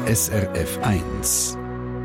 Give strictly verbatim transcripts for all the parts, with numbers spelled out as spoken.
S R F eins.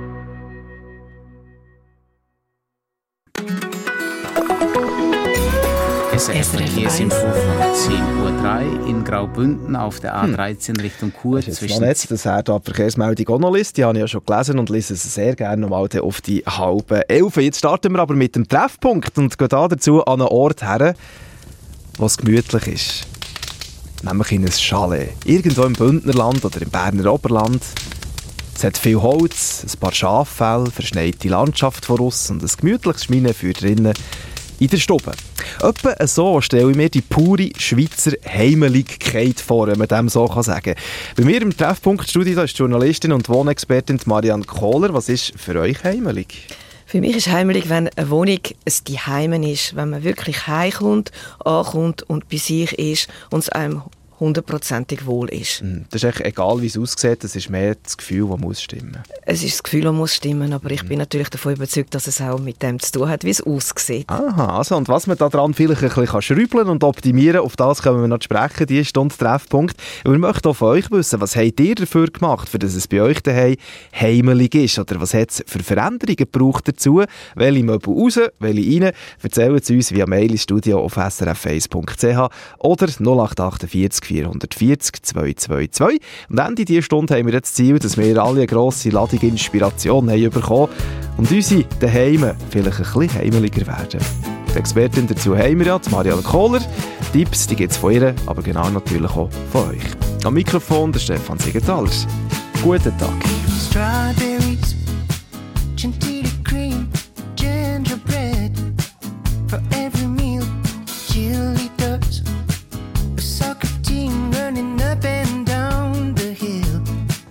S R F Verkehr sind von zehn Uhr drei in Graubünden auf der A dreizehn hm. Richtung Chur. Das ist jetzt noch nicht, dass er da die Verkehrsmeldung auch noch liest. Die habe ich ja schon gelesen und lese es sehr gerne nochmal auf die halbe Elf. Jetzt starten wir aber mit dem Treffpunkt und gehen da dazu an einen Ort her, wo es gemütlich ist. Nämlich in ein Chalet. Irgendwo im Bündnerland oder im Berner Oberland. Es hat viel Holz, ein paar Schaffelle, verschneite Landschaft voraus und ein gemütliches Schminenfeuer drinnen in der Stube. Etwa so stelle ich mir die pure Schweizer Heimeligkeit vor, wenn man dem so sagen kann. Bei mir im Treffpunktstudio da ist die Journalistin und Wohnexpertin Marianne Kohler. Was ist für euch heimelig? Für mich ist heimelig, wenn eine Wohnung ein Zuhause ist, wenn man wirklich heimkommt, ankommt und bei sich ist und es einem hundertprozentig wohl ist. Das ist echt egal, wie es aussieht, das ist mehr das Gefühl, das muss stimmen. Es ist das Gefühl, das muss stimmen, aber ich bin natürlich davon überzeugt, dass es auch mit dem zu tun hat, wie es aussieht. Aha, also und was man daran vielleicht ein bisschen schrübeln und optimieren, auf das können wir noch sprechen, die Stunde Treffpunkt. Und wir möchten auch von euch wissen, was habt ihr dafür gemacht, für dass es bei euch daheim heimelig ist? Oder was hat es für Veränderungen gebraucht dazu? Welche Möbel raus, welche rein? Erzählen Sie uns via Mail ins Studio auf s r f eins punkt c h oder null acht achtundvierzig vierhundertvierzig zweihundertzweiundzwanzig. Und Ende dieser Stunde haben wir jetzt das Ziel, dass wir alle eine grosse Ladung Inspiration haben bekommen und unsere daheim vielleicht ein bisschen heimeliger werden. Die Expertin dazu haben wir ja, Marianne Kohler. Tipps, die gibt es von ihr, aber genau natürlich auch von euch. Am Mikrofon der Stefan Siegenthaler. Guten Tag. Strawberries, chantilly cream, gingerbread, for every meal, chili does. A soccer team running up and down the hill.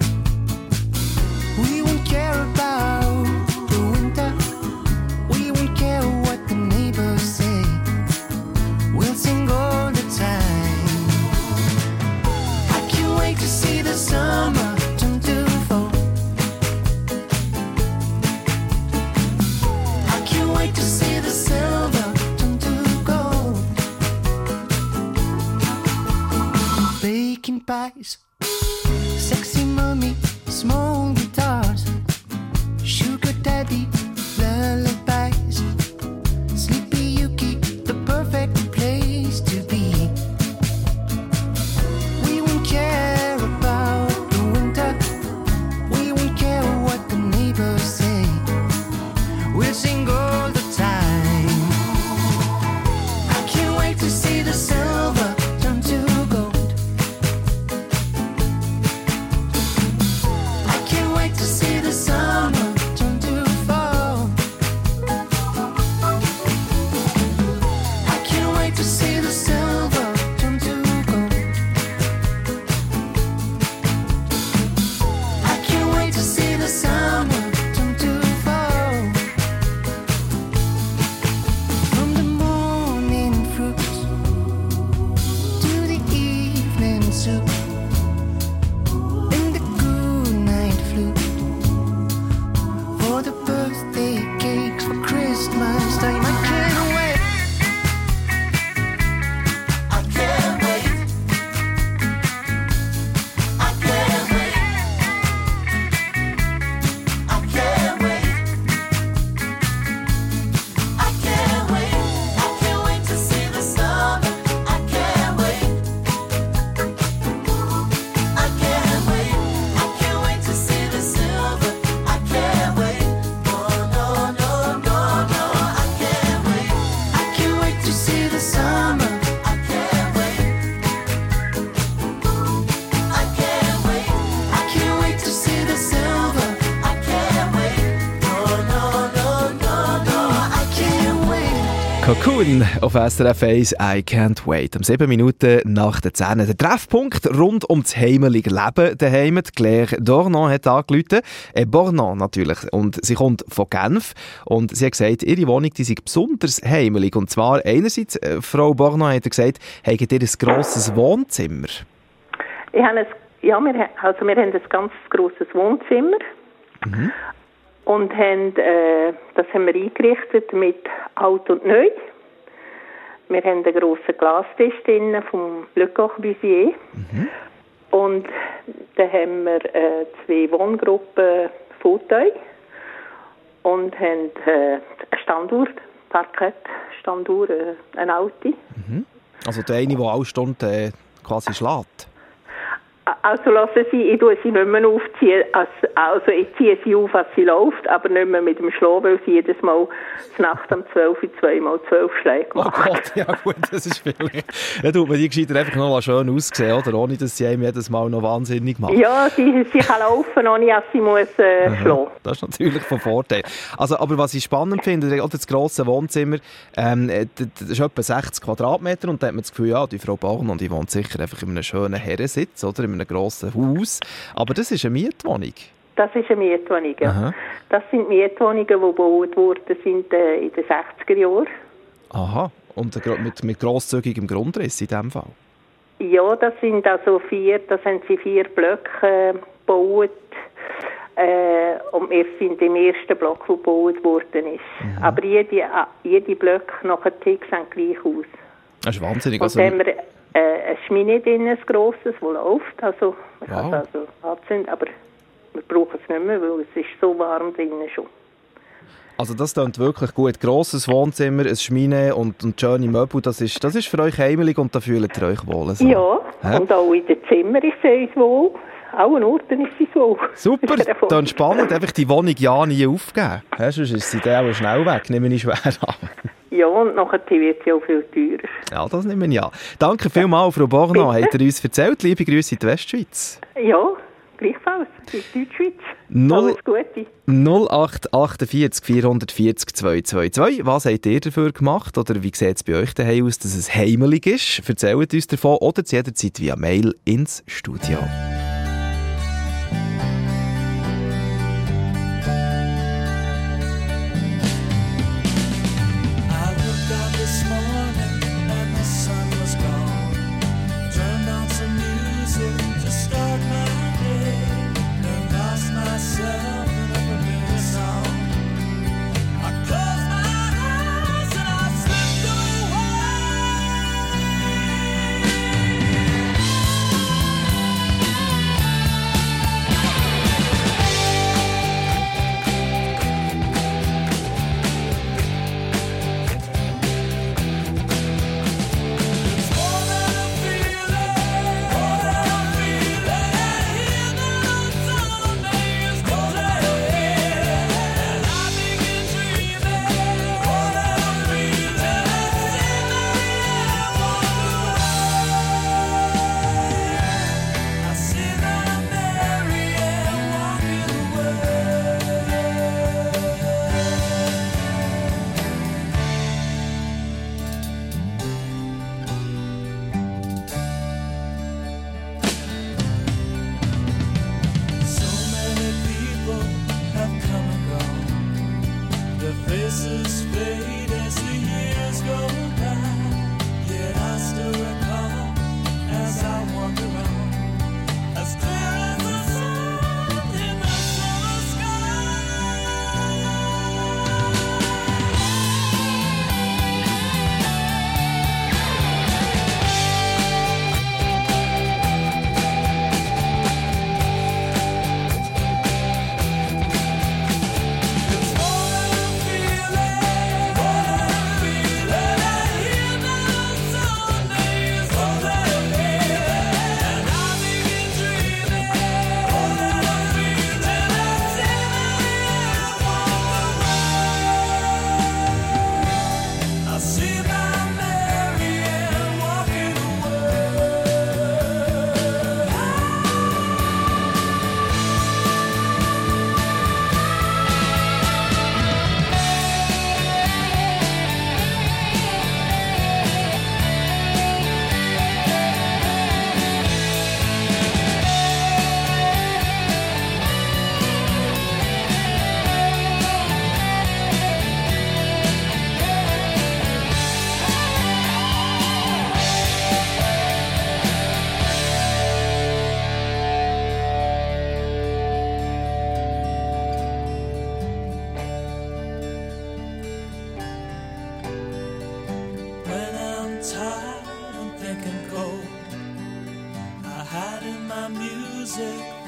We won't care about the winter. We won't care what the neighbors say. We'll sing all the time. I can't wait to see the summer turn to fall. I can't wait to see the silver turn to gold. Baking pies, sexy mommy, small guitars, sugar daddy, lullabies, sleepy Yuki, the perfect place to be. We won't care about the winter. We won't care what the neighbors say. We'll sing all the time. I can't wait to see the silver turn to gold. I can't wait to see the summer turn to fall. I can't wait to see the silver turn to gold. I can't wait to see the summer turn to fall. From the morning fruits to the evening soup and the good night flute for the birthday cakes for Christmas time. I can't wait. I can't wait. I can't wait. I can't wait. I can't wait. I can't wait to see the summer. I can't wait. I can't wait. I can't wait to see the silver. I can't wait. No, no, no, no, no. I can't wait. I can't wait to see the summer. I can't wait. I can't wait. I can't wait to see the silver. I can't wait. No, no, no, no, no. I can't wait. Cocoon auf S R F eins, I can't wait. Um sieben Minuten nach der zehn. Der Treffpunkt rund um das heimelige Leben daheim. Claire Dornan hat angerufen. Äh, Bornan natürlich. Und sie kommt von Genf. Und sie hat gesagt, ihre Wohnung die sei besonders heimelig. Und zwar einerseits, äh, Frau Bornan hat gesagt, habt ihr ein grosses Wohnzimmer? Ich habe ein, ja, wir, ha- also wir haben ein ganz grosses Wohnzimmer Mhm. und haben, äh, das haben wir eingerichtet mit alt und neu. Wir haben einen grossen Glastisch drin vom Le Corbusier. Und dann haben wir äh, zwei Wohngruppen Fauteuil und haben äh, eine Standuhr, Parkett, Standuhr, äh, ein Auto. Mhm. Also der eine, der alle Stunden äh, quasi schlägt. Also lassen Sie, ich tue sie nicht mehr aufziehen, also, also ich ziehe sie auf, als sie läuft, aber nicht mehr mit dem Schlafen, weil sie jedes Mal Nacht um zwölf Uhr zweimal zwölf Schläge macht. Oh Gott, ja gut, das ist viel. Dann tut man die gescheiter einfach noch schön aussehen, oder? Ohne dass sie einem jedes Mal noch wahnsinnig macht. Ja, sie, sie kann laufen, ohne dass sie muss äh, schlafen. Das ist natürlich von Vorteil. Also, aber was ich spannend finde, oder das grosse Wohnzimmer, ähm, das ist etwa sechzig Quadratmeter und da hat man das Gefühl, ja, die Frau Bauernmann, die wohnt sicher einfach in einem schönen Herrensitz, oder? In einem grossen Haus. Aber das ist eine Mietwohnung. Das ist eine Mietwohnung, ja. Aha. Das sind Mietwohnungen, die gebaut wurden sind, äh, in den sechziger Jahren. Aha, und mit, mit grosszügigem Grundriss in diesem Fall? Ja, das sind also vier, das haben sie vier Blöcke äh, gebaut. Äh, und wir sind im ersten Block, der gebaut worden ist. Mhm. Aber jede, jede Blöcke nachher sehen gleich aus. Das ist wahnsinnig. Und Also, dann haben wir äh, eine Schmine drin, ein grosses, das läuft. Also, man wow. kann es also anzünden, aber wir brauchen es nicht mehr, weil es ist so warm drinnen schon. Also das klingt wirklich gut. Grosses Wohnzimmer, ein Schmine und, und schöne Möbel, das ist, das ist für euch heimelig und da fühlt ihr euch wohl. So. Ja, Hä? und auch in den Zimmern ist es uns wohl. Auch an Orten ist es wohl. Super, dann spannend. Einfach die Wohnung ja nie aufgeben. Ja, sonst ist sie dann auch schnell weg, nehme ich schwer an. Ja, und nachher wird sie auch viel teurer. Ja, das nehmen wir ja. Danke vielmals, Frau Borno, habt ihr uns erzählt. Liebe Grüße in die Westschweiz. Ja, gleichfalls. In Deutschschweiz. Null- Alles Gute. null acht achtundvierzig vierhundertvierzig zweihundertzweiundzwanzig. Was habt ihr dafür gemacht? Oder wie sieht es bei euch daheim aus, dass es heimelig ist? Erzählt uns davon oder zu jeder Zeit via Mail ins Studio. Away.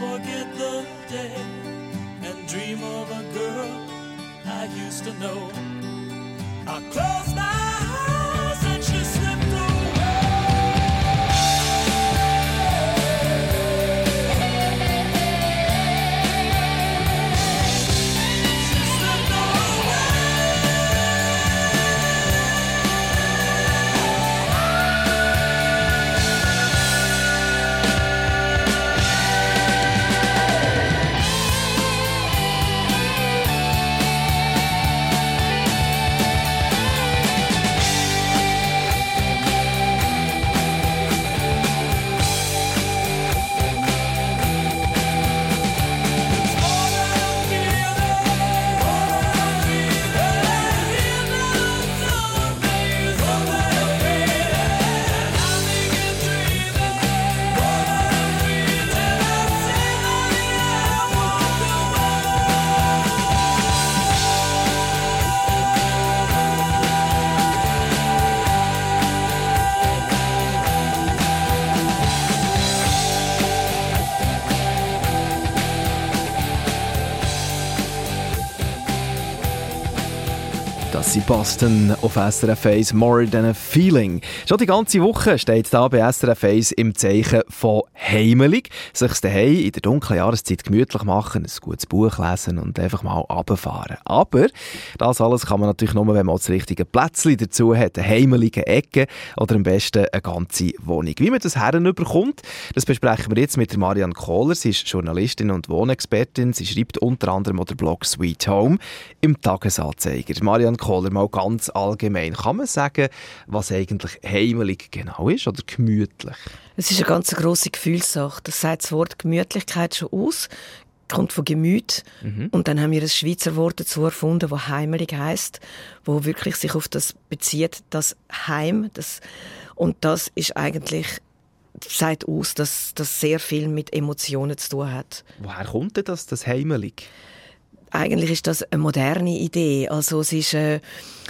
forget the day and dream of a girl I used to know. I close my eyes and she slipped away. She slipped Das sind Boston auf S R F eins, More Than a Feeling. Schon die ganze Woche steht da bei S R F eins im Zeichen von heimelig. Sich daheim in der dunklen Jahreszeit gemütlich machen, ein gutes Buch lesen und einfach mal runterfahren. Aber das alles kann man natürlich nur, wenn man auch das richtige Plätzchen dazu hat. Eine heimelige Ecke oder am besten eine ganze Wohnung. Wie man das herüberkommt, das besprechen wir jetzt mit der Marianne Kohler. Sie ist Journalistin und Wohnexpertin. Sie schreibt unter anderem den Blog Sweet Home im Tagesanzeiger. Marianne Kohler, mal ganz allgemein. Kann man sagen, was eigentlich heimelig genau ist oder gemütlich? Es ist eine ganz grosse Gefühlssache. Das sagt das Wort Gemütlichkeit schon aus. Kommt von Gemüt. Mhm. Und dann haben wir ein Schweizer Wort dazu erfunden, das heimelig heisst, wo wirklich sich auf das bezieht, das Heim. Das, und das ist eigentlich, sagt aus, dass das sehr viel mit Emotionen zu tun hat. Woher kommt denn das, das heimelig? Eigentlich ist das eine moderne Idee. Also es ist, äh,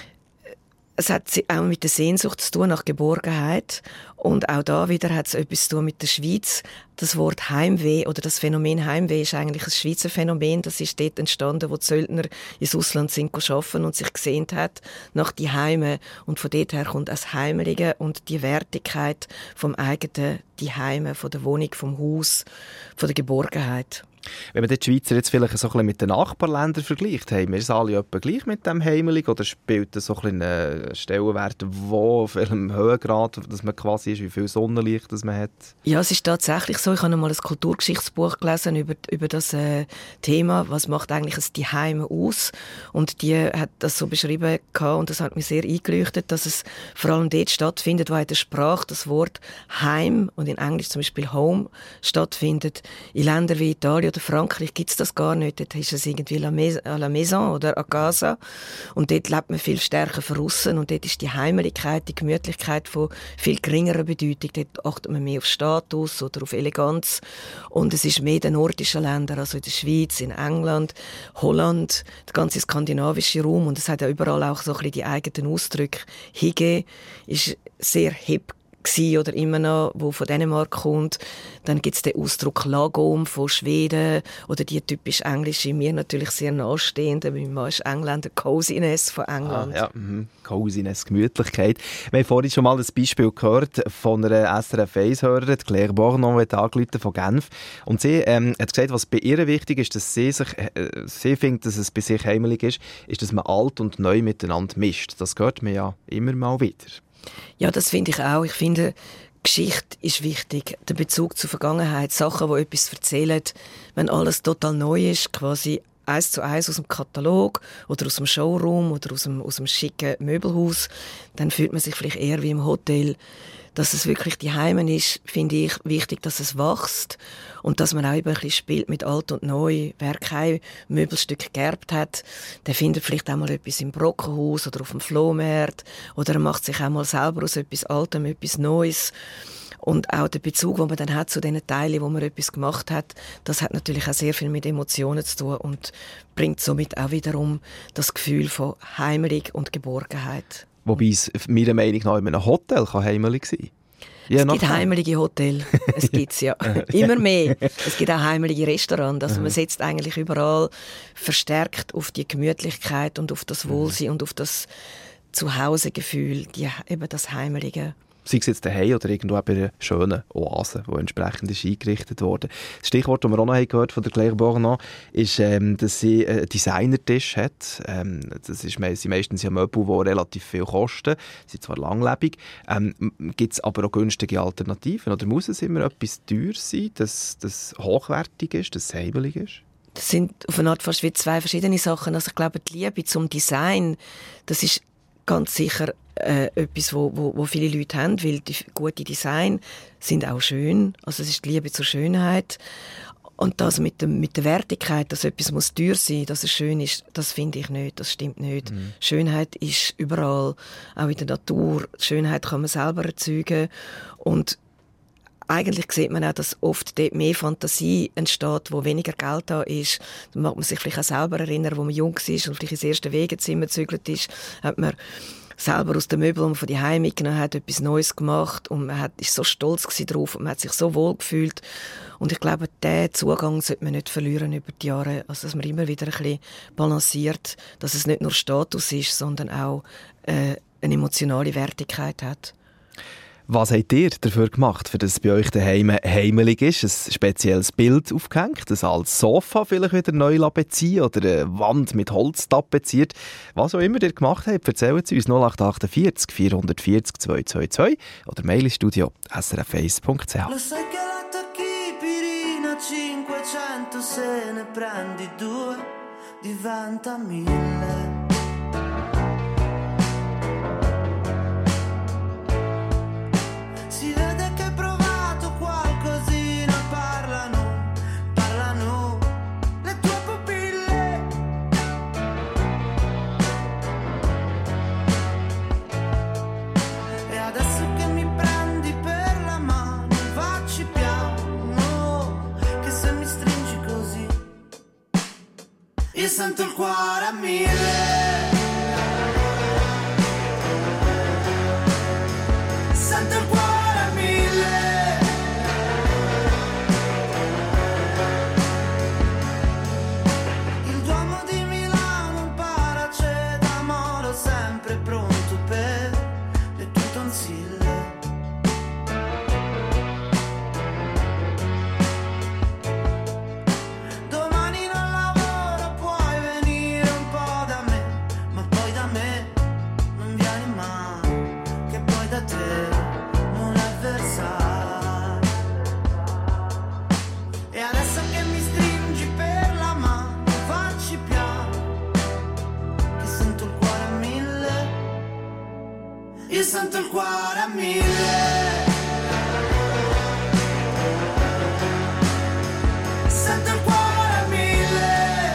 es hat auch mit der Sehnsucht zu tun nach Geborgenheit. Und auch da wieder hat es etwas zu tun mit der Schweiz. Das Wort Heimweh oder das Phänomen Heimweh ist eigentlich ein Schweizer Phänomen. Das ist dort entstanden, wo die Söldner ins Ausland sind arbeiten und sich gesehnt hat nach die Heime. Und von dort her kommt das Heimelige und die Wertigkeit vom eigenen die Heime, von der Wohnung, vom Haus, von der Geborgenheit. Wenn man die Schweizer jetzt vielleicht so ein bisschen mit den Nachbarländern vergleicht, haben wir es alle etwa gleich mit dem heimelig oder spielt das so ein bisschen einen Stellenwert, wo, auf welchem Höhengrad dass man quasi ist, wie viel Sonnenlicht das man hat? Ja, es ist tatsächlich so. Ich habe einmal ein Kulturgeschichtsbuch gelesen über, über das äh, Thema, was macht eigentlich ein Zuhause aus? Und die hat das so beschrieben und das hat mich sehr eingeleuchtet, dass es vor allem dort stattfindet, wo in der Sprache das Wort Heim und in Englisch zum Beispiel Home stattfindet. In Ländern wie Italien oder Frankreich gibt es das gar nicht. Dort ist es irgendwie à la maison oder à casa. Und dort lebt man viel stärker von aussen. Und dort ist die Heimeligkeit, die Gemütlichkeit von viel geringerer Bedeutung. Dort achtet man mehr auf Status oder auf Eleganz. Und es ist mehr in den nordischen Ländern, also in der Schweiz, in England, Holland, der ganze skandinavische Raum. Und es hat ja überall auch so ein bisschen die eigenen Ausdrücke. Hygge ist sehr hip oder immer noch, wo von Dänemark kommt. Dann gibt es den Ausdruck Lagom von Schweden oder die typisch englische, mir natürlich sehr nahestehende, mein Mann ist Engländer, Coziness von England. Ah, ja, mhm. Coziness, Gemütlichkeit. Wir haben vorhin schon mal ein Beispiel gehört von einer S R F eins-Hörerin, Claire Bornon, die angerufen von Genf. Und sie ähm, hat gesagt, was bei ihr wichtig ist, dass sie sich, äh, sie findet, dass es bei sich heimelig ist, ist, dass man alt und neu miteinander mischt. Das hört man ja immer mal wieder. Ja, das finde ich auch. Ich finde, Geschichte ist wichtig. Der Bezug zur Vergangenheit, Sachen, die etwas erzählen. Wenn alles total neu ist, quasi eins zu eins aus dem Katalog oder aus dem Showroom oder aus dem, aus dem schicken Möbelhaus, dann fühlt man sich vielleicht eher wie im Hotel. Dass es wirklich die Heimen ist, finde ich wichtig, dass es wächst und dass man auch ein bisschen spielt mit alt und neu. Wer kein Möbelstück geerbt hat, der findet vielleicht auch mal etwas im Brockenhaus oder auf dem Flohmarkt oder er macht sich auch mal selber aus etwas Altem etwas Neues. Und auch der Bezug, den man dann hat zu den Teilen, wo man etwas gemacht hat, das hat natürlich auch sehr viel mit Emotionen zu tun und bringt somit auch wiederum das Gefühl von heimelig und Geborgenheit. Wobei es meiner Meinung nach in einem Hotel kann heimelig sein. Je Es gibt nachdem. heimelige Hotels, es gibt es ja immer mehr. Es gibt auch heimelige Restaurants. Also man setzt eigentlich überall verstärkt auf die Gemütlichkeit und auf das Wohlsein und auf das Zuhausegefühl, die, eben das Heimelige. Sei es jetzt daheim oder irgendwo bei einer schönen Oase, die entsprechend ist eingerichtet wurde. Das Stichwort, das wir auch noch gehört von der Claire Bournon, ist, ähm, dass sie einen Designertisch hat. Ähm, das ist me- sind meistens ja Möbel, die relativ viel kosten. Sie sind zwar langlebig. Ähm, Gibt es aber auch günstige Alternativen? Oder muss es immer etwas teuer sein, dass das hochwertig ist, dass es heimelig ist? Das sind auf eine Art fast wie zwei verschiedene Sachen. Also ich glaube, die Liebe zum Design, das ist ganz sicher äh, etwas, wo, wo, wo viele Leute haben, weil die gute Design sind auch schön. Also es ist die Liebe zur Schönheit. Und das mit, dem, mit der Wertigkeit, dass etwas muss teuer sein, dass es schön ist, das finde ich nicht, das stimmt nicht. Mhm. Schönheit ist überall, auch in der Natur. Schönheit kann man selber erzeugen. Und eigentlich sieht man auch, dass oft dort mehr Fantasie entsteht, wo weniger Geld da ist. Da mag man sich vielleicht auch selber erinnern, wo man jung war und vielleicht ins erste Wegezimmer gezügelt ist, hat man selber aus den Möbeln, die man von die Heim mitgenommen hat, etwas Neues gemacht und man hat, ist so stolz drauf und man hat sich so wohl gefühlt. Und ich glaube, diesen Zugang sollte man nicht verlieren über die Jahre. Also, dass man immer wieder ein bisschen balanciert, dass es nicht nur Status ist, sondern auch äh, eine emotionale Wertigkeit hat. Was habt ihr dafür gemacht, für dass es bei euch daheim heimelig ist? Ein spezielles Bild aufgehängt, ein altes Sofa vielleicht wieder neu beziehen oder eine Wand mit Holz tapeziert? Was auch immer ihr gemacht habt, erzählt es uns null acht achtundvierzig vierhundertvierzig zweihundertzweiundzwanzig oder Mail ins Studio s r f eins punkt c h. Lo sai che la tachipirina cinquecento se ne prendi due diventa mille. Si vede che hai provato qualcosina, parlano, parlano le tue pupille. E adesso che mi prendi per la mano, facci piano, che se mi stringi così, io sento il cuore a mille. Sento il cuore a mille. Il Duomo di Milano, un paracetamolo sempre pronto per le tue tonsille. Domani non lavoro, puoi venire un po' da me, ma poi da me non vieni mai, che poi da te non è versato. E adesso che mi stringi per la mano, facci piano, che sento il cuore a mille. Io sento il cuore a mille. Sento il cuore a mille.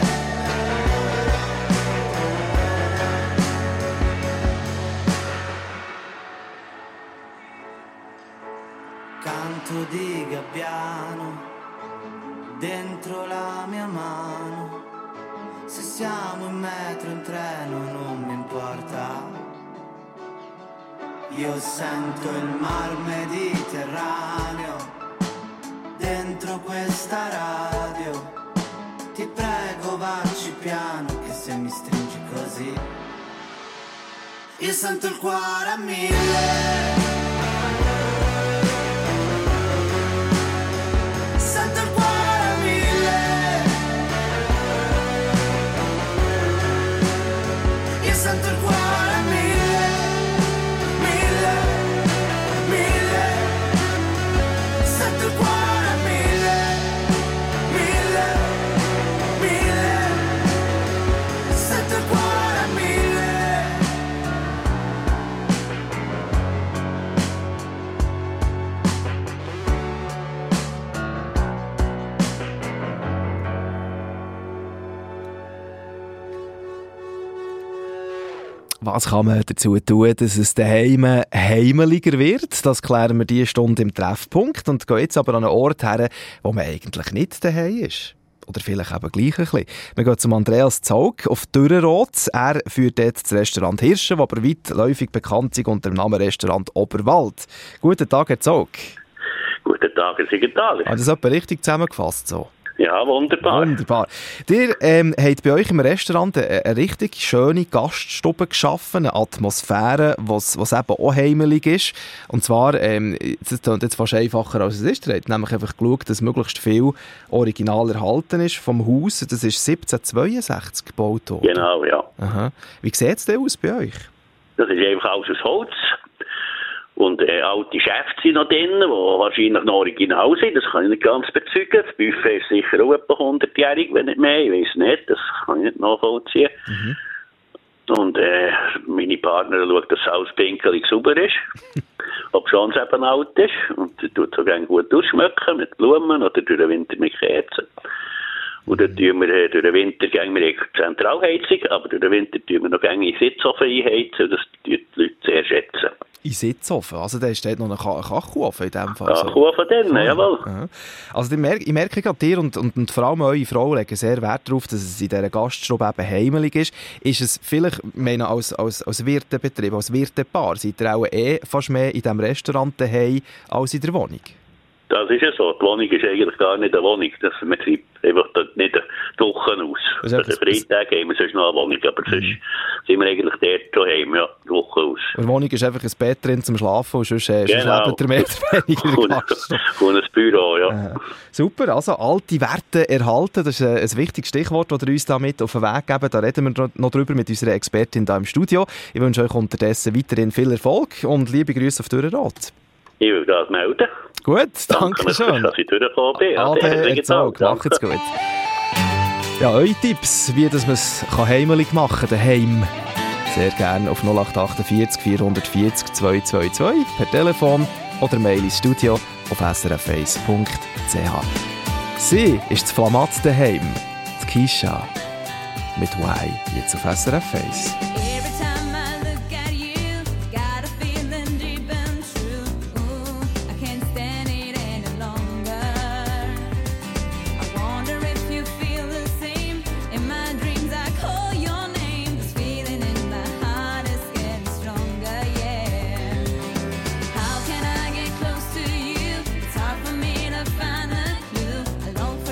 Canto di gabbiano dentro la mia mano. Se siamo in metro, in treno, non mi importa. Io sento il mar Mediterraneo dentro questa radio. Ti prego, vacci piano, che se mi stringi così, io sento il cuore a mille. Sento il cuore a mille. Io sento il cuore a mille. Mille, mille. Sento il cuore a mille. Mille, mille. Sento il cuore a mille. Was kann man dazu tun, dass es daheim heimeliger wird? Das klären wir diese Stunde im Treffpunkt und gehen jetzt aber an einen Ort her, wo man eigentlich nicht daheim ist. Oder vielleicht eben gleich ein bisschen. Wir gehen zum Andreas Zaug auf Dürrenroth. Er führt dort das Restaurant Hirsche, das aber weitläufig bekannt ist unter dem Namen Restaurant Oberwald. Guten Tag, Herr Zaug. Guten Tag, Herr Siegenthaler. Hat das etwa richtig zusammengefasst so? Ja, wunderbar. Wunderbar. Ihr ähm, habt bei euch im Restaurant eine, eine richtig schöne Gaststube geschaffen, eine Atmosphäre, was eben auch heimelig ist. Und zwar, ähm, das klingt jetzt fast einfacher als es ist. Ihr habt nämlich einfach geschaut, dass möglichst viel original erhalten ist vom Haus. Das ist siebzehnhundertzweiundsechzig gebaut worden. Genau, ja. Aha. Wie sieht es denn aus bei euch? Das ist einfach alles aus Holz. Und äh, alte Chefs sind noch drin, die wahrscheinlich noch original sind. Das kann ich nicht ganz bezeugen. Das Buffet ist sicher auch etwa hundertjährig, wenn nicht mehr. Ich weiß nicht, das kann ich nicht nachvollziehen. Mhm. Und äh, meine Partnerin schaut, dass alles pinkelig sauber ist. Ob schon es eben alt ist. Und sie tut so gerne gut ausschmücken mit Blumen oder durch den Winter mit Kerzen. Und dann tun wir äh, durch den Winter gehen wir in Zentralheizung, aber durch den Winter tun wir noch gerne in Sitzofen einheizen. Das tun die Leute sehr schätzen. In Sitzofen? Also da steht noch ein Kachelofen in dem Fall? Kachelofen dann, jawohl. Aha. Also ich merke, ich merke gerade, ihr und, und, und vor allem eure Frau legen sehr Wert darauf, dass es in dieser Gaststube eben heimelig ist. Ist es vielleicht, ich meine, als, als, als Wirtebetrieb, als Wirtepaar, seid ihr auch eh fast mehr in diesem Restaurant daheim als in der Wohnung? Das ist ja so. Die Wohnung ist eigentlich gar nicht eine Wohnung. Das, man schreibt einfach nicht die Woche aus. Also den Freitag haben wir sonst noch eine Wohnung, aber sonst mhm. sind wir eigentlich dort daheim, ja, die Woche aus. Und die Wohnung ist einfach ein Bett drin zum Schlafen und sonst, äh, genau. sonst lebt ihr mehr oder weniger Gast. Und ein Büro, ja. Äh, super, also alte Werte erhalten, das ist ein, ein wichtiges Stichwort, das ihr uns da mit auf den Weg geben. Da reden wir noch drüber mit unserer Expertin hier im Studio. Ich wünsche euch unterdessen weiterhin viel Erfolg und liebe Grüße auf Dürrenroth. Ich will das melden. Gut, danke, danke schön. Dass ich durchgekommen bin. Ade, jetzt auch. Macht's gut. Ja, eure Tipps, wie dass man es heimelig machen kann, daheim. Sehr gerne auf null acht acht vier vier vier vier zwei zwei zwei per Telefon oder Mail ins Studio auf s r f eins punkt c h. Sie ist das Flamat daheim, die Kisha mit Y, jetzt auf S R F eins.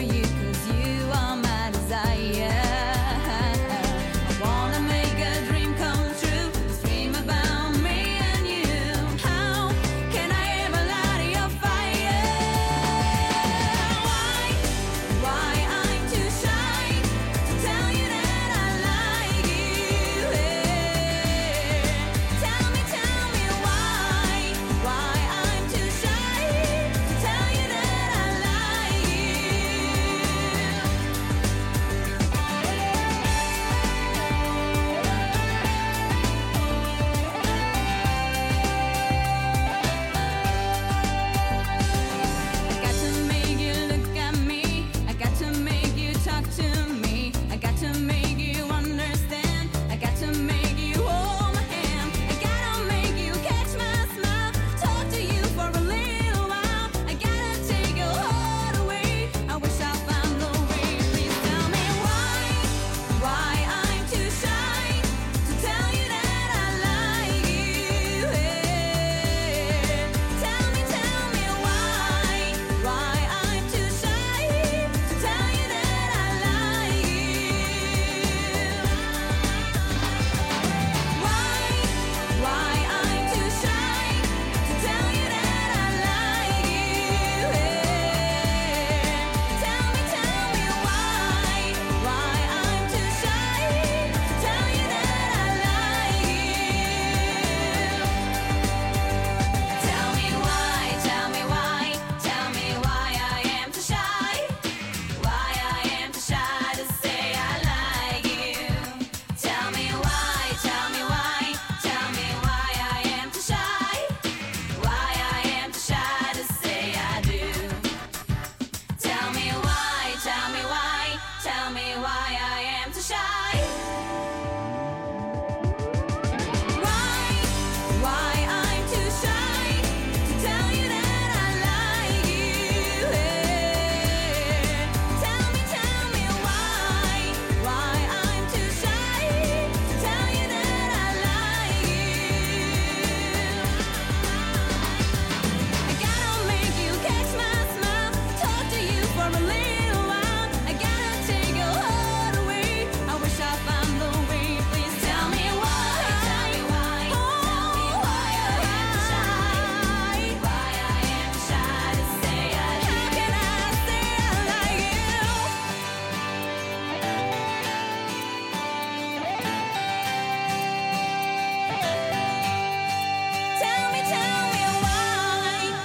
Dream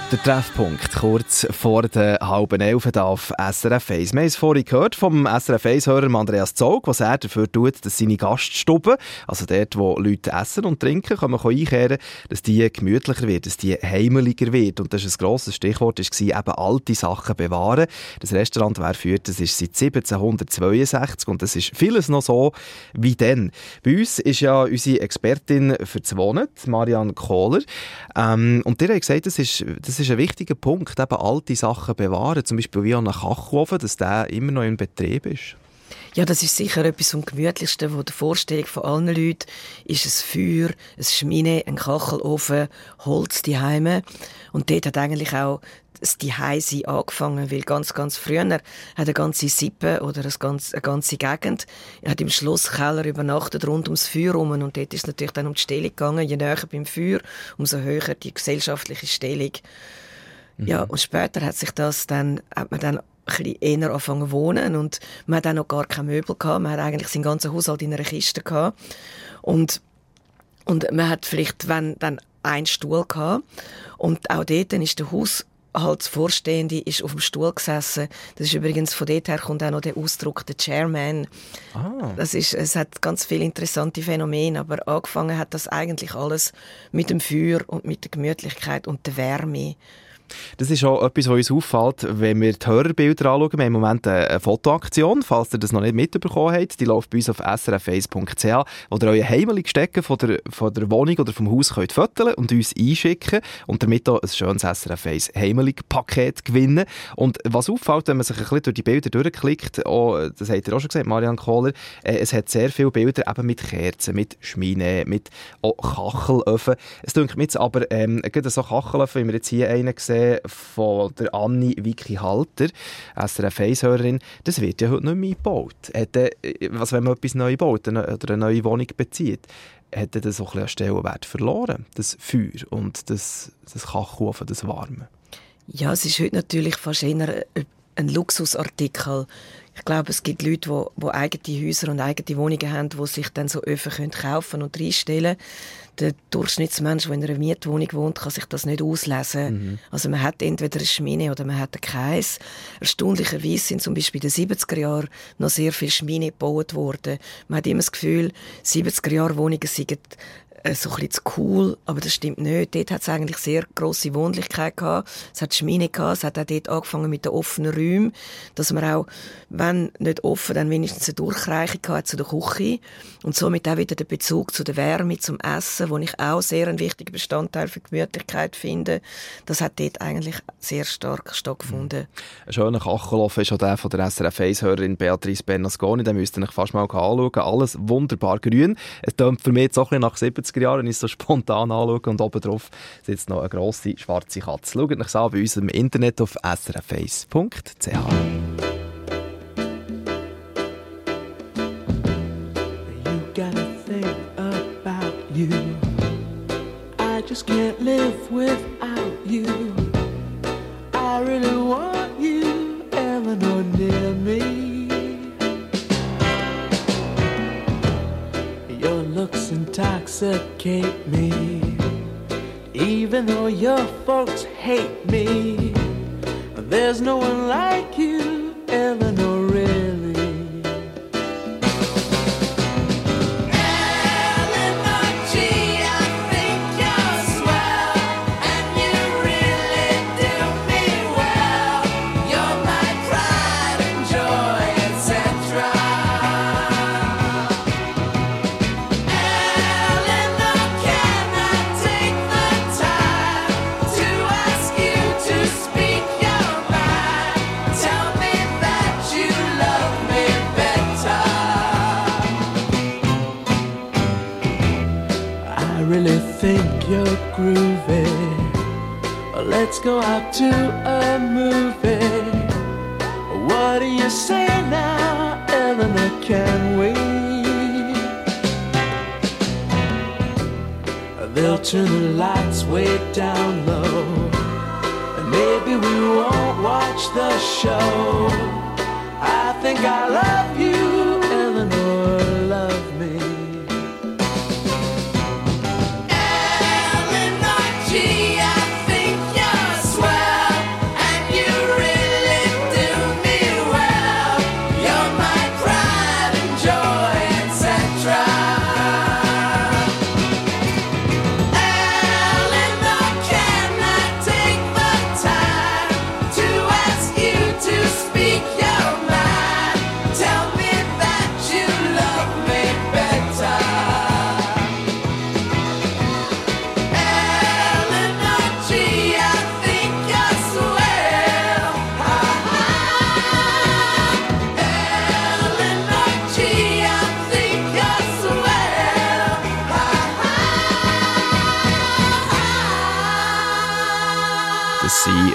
Der Treffpunkt kurz vor der halben Elf auf S R F eins. Wir haben es vorhin gehört vom S R F eins-Hörer Andreas Zog, was er dafür tut, dass seine Gaststube, also dort, wo Leute essen und trinken, kann man einkehren, dass die gemütlicher wird, dass die heimeliger wird. Und das ist ein grosses Stichwort, das war eben alte Sachen bewahren. Das Restaurant, wer führt, das ist seit siebzehnhundertzweiundsechzig und das ist vieles noch so wie dann. Bei uns ist ja unsere Expertin für das Wohnen, Marianne Kohler. Ähm, und ihr habt gesagt, das ist, das ist ein wichtiger Punkt, eben alte Sachen bewahren, zum Beispiel wie an einem Kachelofen, dass der immer noch in Betrieb ist. Ja, das ist sicher etwas vom Gemütlichsten, wo der Vorstellung von allen Leuten ist ein Feuer, ein Schmine, ein Kachelofen, Holz die Heime. Und dort hat eigentlich auch das Zuhause angefangen, weil ganz, ganz früher hat eine ganze Sippe oder eine ganze, eine ganze Gegend hat im Schlosskeller übernachtet rund ums Feuer herum und dort ist es natürlich dann um die Stellung gegangen. Je näher beim Feuer, umso höher die gesellschaftliche Stellung. Mhm. Ja, und später hat sich das dann, hat man dann ein bisschen eher angefangen zu wohnen und man hat auch noch gar keine Möbel gehabt. Man hat eigentlich seinen ganzen Haushalt in einer Kiste gehabt. Und, und man hat vielleicht, wenn, dann einen Stuhl gehabt. Und auch dort ist der Haus halt das Vorstehende ist auf dem Stuhl gesessen. Das ist übrigens, von dort her kommt auch noch der Ausdruck, der Chairman. Ah. Das ist, es hat ganz viele interessante Phänomene, aber angefangen hat das eigentlich alles mit dem Feuer und mit der Gemütlichkeit und der Wärme. Das ist auch etwas, was uns auffällt, wenn wir die Hörerbilder anschauen. Wir haben im Moment eine Fotoaktion, falls ihr das noch nicht mitbekommen habt. Die läuft bei uns auf s r f eins punkt c h, wo ihr euer heimeliges Stecken von der, von der Wohnung oder vom Haus könnt fotografieren und uns einschicken und damit auch ein schönes S R F eins Heimelig-Paket gewinnen. Und was auffällt, wenn man sich ein bisschen durch die Bilder durchklickt, auch, das habt ihr auch schon gesagt, Marianne Kohler, äh, es hat sehr viele Bilder eben mit Kerzen, mit Schmine, mit auch Kachelöfen. Es denkt mir jetzt aber, ähm, gerade so Kachelöfen, wie wir jetzt hier einen sehen, von der Anni Vicky Halter, S R F eins-Hörerin, das wird ja heute nicht mehr gebaut. Hat, äh, was, wenn man etwas neu baut eine, oder eine neue Wohnung bezieht, hat das so ein bisschen an Stellenwert verloren, das Feuer und das, das Kachelofen, das Warme? Ja, es ist heute natürlich fast eher ein Luxusartikel. Ich glaube, es gibt Leute, die, die eigene Häuser und eigene Wohnungen haben, die sich dann so Öfen kaufen und reinstellen können. Der Durchschnittsmensch, der in einer Mietwohnung wohnt, kann sich das nicht auslesen. Mhm. Also man hat entweder eine Schmine oder man hat keins. Erstaunlicherweise sind zum Beispiel in den siebziger Jahren noch sehr viele Schmine gebaut worden. Man hat immer das Gefühl, siebziger Jahre Wohnungen seien so ein bisschen zu cool, aber das stimmt nicht. Dort hat es eigentlich sehr grosse Wohnlichkeit gehabt. Es hat Schmine gehabt, es hat auch dort angefangen mit den offenen Räumen, dass man auch, wenn nicht offen, dann wenigstens eine Durchreichung gehabt zu der Küche und somit auch wieder den Bezug zu der Wärme, zum Essen, wo ich auch sehr einen wichtigen Bestandteil für Gemütlichkeit finde. Das hat dort eigentlich sehr stark stattgefunden. Ein schöner Kachelofen ist auch der von der S R F eins-Hörerin Beatrice Bernasconi. Den müsst ihr euch fast mal anschauen. Alles wunderbar grün. Es tönt für mich jetzt auch ein bisschen nach siebziger Jahren, wenn ich es so spontan anschaue. Und oben drauf sitzt noch eine grosse schwarze Katze. Schaut euch an bei uns im Internet auf s r f eins punkt c h. You gotta think about you. I just can't live without you. I really want you, Eleanor, near me. Your looks intoxicate me, even though your folks hate me. There's no one like you, Eleanor, really. You're groovy. Let's go out to a movie. What do you say now, Eleanor? Can we? They'll turn the lights way down low, and maybe we won't watch the show. I think I love you, Eleanor, love me. Eleanor G, I think you're swell.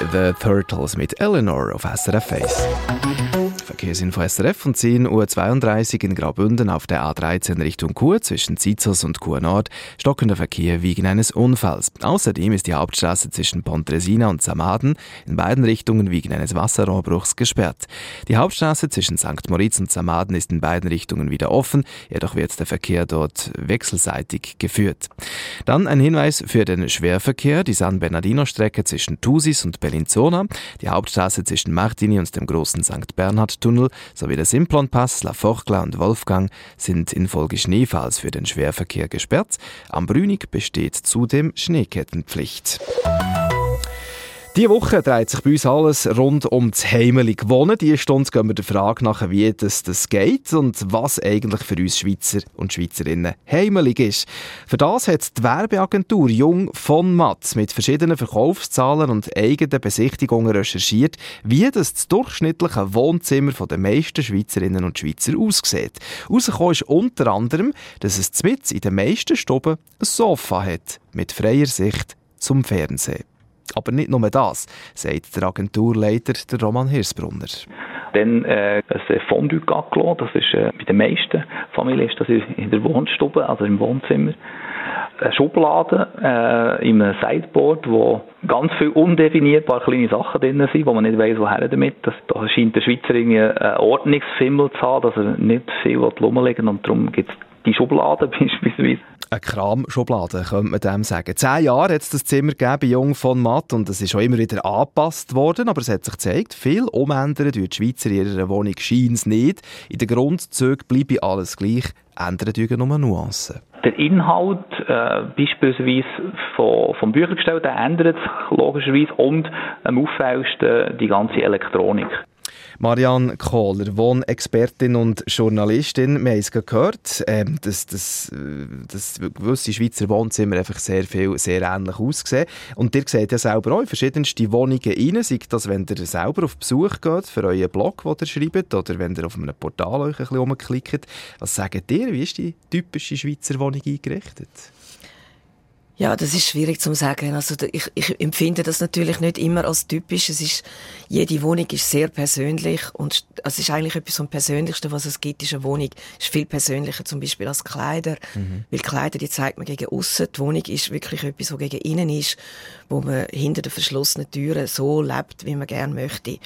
The Turtles mit Eleanor auf S R F eins. Verkehrsinfo S R F und zehn Uhr zweiunddreißig in Graubünden auf der A dreizehn Richtung Chur zwischen Zizos und Chur Nord stockender Verkehr wegen eines Unfalls. Außerdem ist die Hauptstraße zwischen Pontresina und Samaden in beiden Richtungen wegen eines Wasserrohrbruchs gesperrt. Die Hauptstraße zwischen Sankt Moritz und Samaden ist in beiden Richtungen wieder offen, jedoch wird der Verkehr dort wechselseitig geführt. Dann ein Hinweis für den Schwerverkehr, die San Bernardino-Strecke zwischen Thusis und Bellinzona, die Hauptstraße zwischen Martini und dem großen Sankt Bernhard Tunnel sowie der Simplonpass, La Forcla und Wolfgang sind infolge Schneefalls für den Schwerverkehr gesperrt. Am Brünig besteht zudem Schneekettenpflicht. Diese Woche dreht sich bei uns alles rund um das heimelig Wohnen. Diese Stunde gehen wir der Frage nach, wie das, das geht und was eigentlich für uns Schweizer und Schweizerinnen heimelig ist. Für das hat die Werbeagentur Jung von Matt mit verschiedenen Verkaufszahlen und eigenen Besichtigungen recherchiert, wie das durchschnittliche Wohnzimmer der meisten Schweizerinnen und Schweizer aussieht. Herausgekommen ist unter anderem, dass es mitten in den meisten Stuben ein Sofa hat mit freier Sicht zum Fernsehen. Aber nicht nur das, sagt der Agenturleiter der Roman Hirsbrunner. Dann äh, ein Fondue-Gaglo, das ist äh, bei den meisten Familien ist das in der Wohnstube, also im Wohnzimmer. Eine Schublade äh, in einem Sideboard, wo ganz viele undefinierbare kleine Sachen drin sind, wo man nicht weiss, woher damit. Das, da scheint der Schweizer irgendwie einen Ordnungsfimmel zu haben, dass er nicht viel rumliegen will, und darum gibt es die Schublade beispielsweise. Eine Kramschublade, könnte man dem sagen. Zehn Jahre hat es das Zimmer gegeben bei Jung von Matt und es ist auch immer wieder angepasst worden, aber es hat sich gezeigt, viel umändern tun die Schweizer in ihrer Wohnung scheint nicht. In den Grundzügen bleibe alles gleich, ändern tun nur Nuancen. Der Inhalt, äh, beispielsweise von, vom Büchergestell, der ändert sich logischerweise, und am auffälligsten die ganze Elektronik. Marianne Kohler, Wohnexpertin und Journalistin. Wir haben es gehört, ähm, dass, dass, dass gewisse Schweizer Wohnzimmer einfach sehr viel, sehr ähnlich aussehen. Und ihr seht ja selber auch in verschiedenste Wohnungen rein, sei das, wenn ihr selber auf Besuch geht für euren Blog, den ihr schreibt, oder wenn ihr auf einem Portal euch ein bisschen rumklickt. Was sagt ihr, wie ist die typische Schweizer Wohnung eingerichtet? Ja, das ist schwierig zu sagen. Also ich, ich empfinde das natürlich nicht immer als typisch. Es ist, jede Wohnung ist sehr persönlich und es ist eigentlich etwas am Persönlichsten, was es gibt, ist eine Wohnung. Ist viel persönlicher zum Beispiel als Kleider, mhm. weil Kleider, die zeigt man gegen aussen. Die Wohnung ist wirklich etwas, was gegen innen ist, wo man hinter den verschlossenen Türen so lebt, wie man gerne möchte.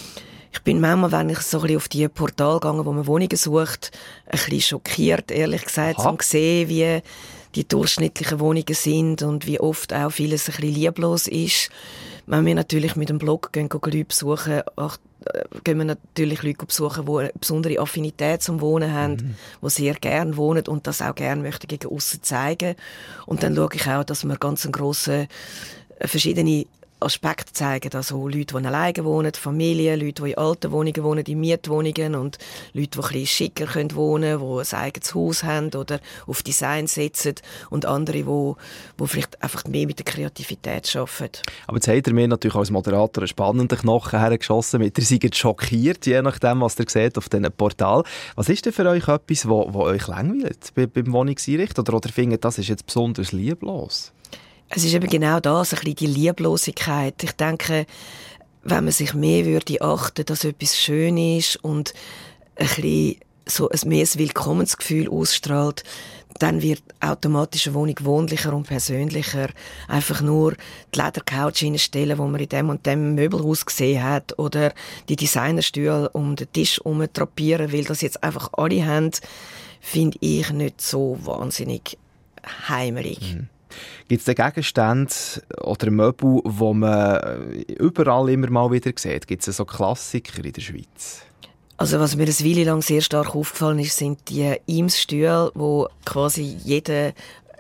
Ich bin manchmal, wenn ich so ein bisschen auf die Portale gehe, wo man Wohnungen sucht, ein bisschen schockiert, ehrlich gesagt, um zu sehen, wie die durchschnittlichen Wohnungen sind und wie oft auch vieles ein bisschen lieblos ist. Wenn wir natürlich mit dem Blog gehen, gehen Leute besuchen, ach, gehen wir natürlich Leute besuchen, die eine besondere Affinität zum Wohnen haben, mhm. die sehr gerne wohnen und das auch gerne möchten gegen aussen zeigen. Und dann schaue ich auch, dass wir ganz einen grossen, verschiedene Aspekte zeigen, also Leute, die alleine wohnen, Familien, Leute, die in alten Wohnungen wohnen, in Mietwohnungen und Leute, die ein bisschen schicker können wohnen können, die ein eigenes Haus haben oder auf Design setzen und andere, die, die vielleicht einfach mehr mit der Kreativität arbeiten. Aber jetzt habt ihr mir natürlich als Moderator einen spannenden Knochen hergeschossen, mit ihr seid schockiert, je nachdem, was ihr seht auf diesem Portal. Was ist denn für euch etwas, was euch langweilt beim Wohnungseinrichten? Oder, oder findet, das ist jetzt besonders lieblos? Es ist eben genau das, ein bisschen die Lieblosigkeit. Ich denke, wenn man sich mehr würde achten, dass etwas schön ist und ein bisschen so ein mehr Willkommensgefühl ausstrahlt, dann wird automatisch eine Wohnung wohnlicher und persönlicher. Einfach nur die Ledercouch hinstellen, die man in dem und dem Möbelhaus gesehen hat, oder die Designerstühle um den Tisch herum drapieren, weil das jetzt einfach alle haben, finde ich nicht so wahnsinnig heimelig. Mhm. Gibt es denn Gegenstände oder Möbel, die man überall immer mal wieder sieht? Gibt es so Klassiker in der Schweiz? Also was mir eine Weile lang sehr stark aufgefallen ist, sind die Eames-Stühle, die quasi jeder